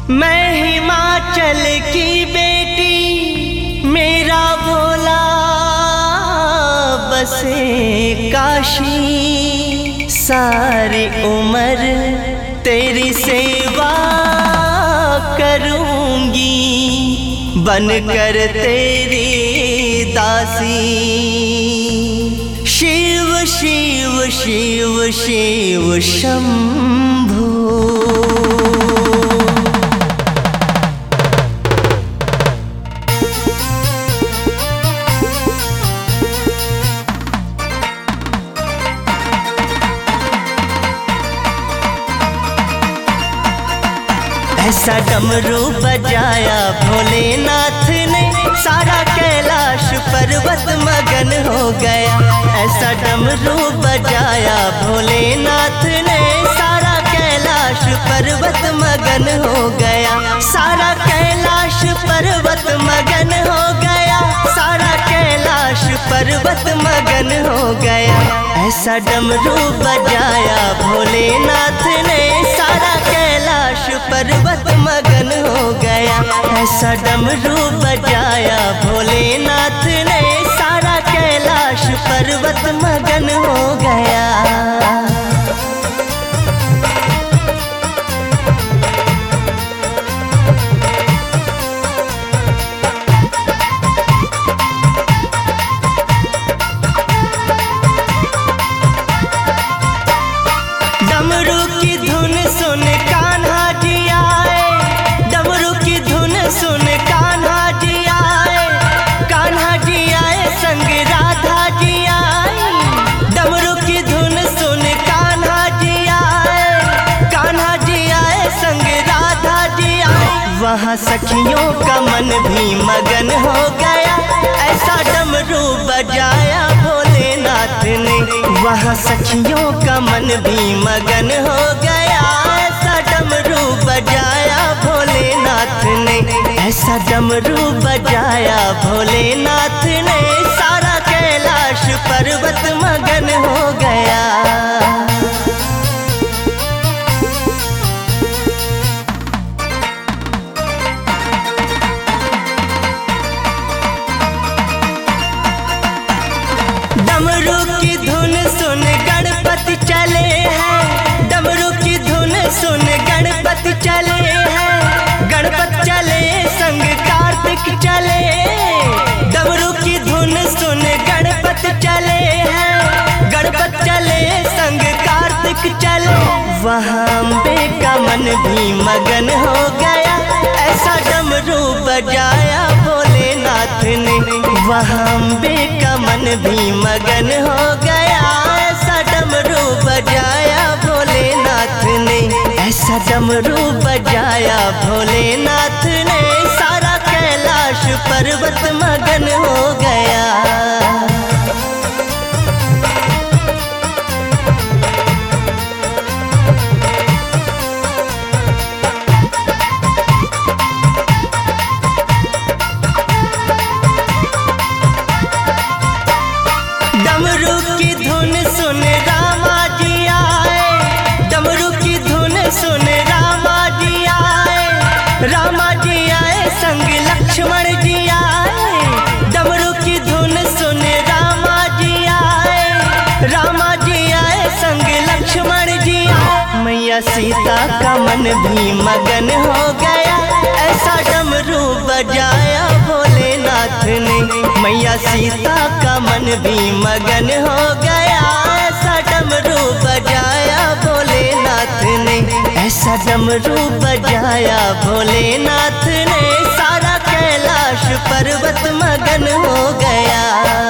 मैं हिमाचल की बेटी, मेरा भोला बसे काशी। सारी उम्र तेरी सेवा करूंगी, बनकर तेरी दासी। शिव शिव शिव शिव शंभू। ऐसा डमरू बजाया भोलेनाथ ने, सारा कैलाश पर्वत मगन हो गया। ऐसा डमरू बजाया भोलेनाथ ने, सारा कैलाश पर्वत मगन हो गया। सारा कैलाश पर्वत मगन हो गया, सारा कैलाश पर्वत मगन हो गया। ऐसा डमरू बजाया भोलेनाथ ने, सारा कैलाश पर्वत मगन हो गया। ऐसा डमरू बजाया भोलेनाथ ने, सारा कैलाश पर्वत मगन हो गया। डमरू की धुन सुन कान्हा जी आए, डमरू की धुन सुन कान्हा जी आए। कान्हा जी आए संग राधा जी आए, डमरू की धुन सुन कान्हा जी आए। कान्हा जी आए संग राधा जी आए। वहाँ सखियों का मन भी मगन हो गया, ऐसा डमरू बजाया भोलेनाथ ने। वहाँ सखियों का मन भी मगन हो गया, ऐसा डमरू बजाया भोलेनाथ ने। ऐसा डमरू बजाया भोलेनाथ ने, सारा कैलाश पर्वत मगन हो गया। डमरू की धुन सुन गणपति चले हैं, डमरू की धुन सुन गणपति चले हैं। गणपति चले संग कार्तिक चले, डमरू की धुन सुन गणपति चले हैं। गणपति चले संग कार्तिक चले। वहाँ अम्बे का मन भी मगन हो गया, ऐसा डमरू बजाया भोलेनाथ ने। वहाँ अम्बे का मन भी मगन हो गया, ऐसा डमरू बजाया भोलेनाथ ने। ऐसा डमरू बजाया भोलेनाथ ने, सारा कैलाश पर्वत मगन हो गया। डमरू की धुन सुन रामा जी आए, डमरू की धुन सुन रामा जी आए। रामा जी आए संग लक्ष्मण जी आए, डमरू की धुन सुन रामा जी आए। रामा जी आए संग लक्ष्मण जी आए। मैया सीता का मन भी मगन हो गया, ऐसा डमरू बजाया भोलेनाथ ने। मैया सीता का मन भी मगन हो गया, ऐसा डमरू बजाया भोलेनाथ ने। ऐसा डमरू बजाया भोलेनाथ ने, सारा कैलाश पर्वत मगन हो गया।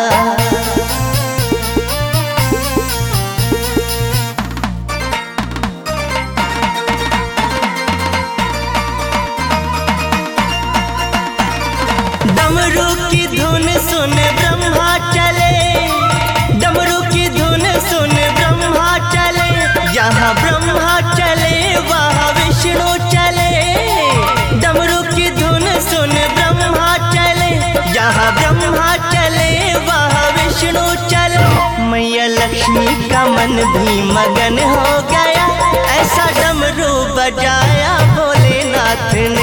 डमरू की धुन सुन ब्रह्मा चले, डमरू की धुन सुन ब्रह्मा चले। जहाँ ब्रह्मा चले वहाँ विष्णु चले, डमरू की धुन सुन ब्रह्मा चले। जहाँ ब्रह्मा चले वहाँ विष्णु चले। मैया लक्ष्मी का मन भी मगन हो गया, ऐसा डमरू बजाया भोलेनाथ ने।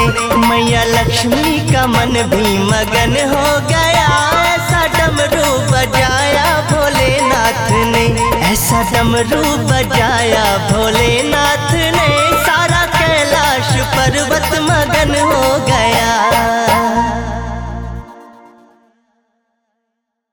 मैया लक्ष्मी का मन भी मगन हो गया। ऐसा डमरू बजाया भोलेनाथ ने, ऐसा डमरू बजाया भोलेनाथ ने, सारा कैलाश पर्वत मगन हो गया।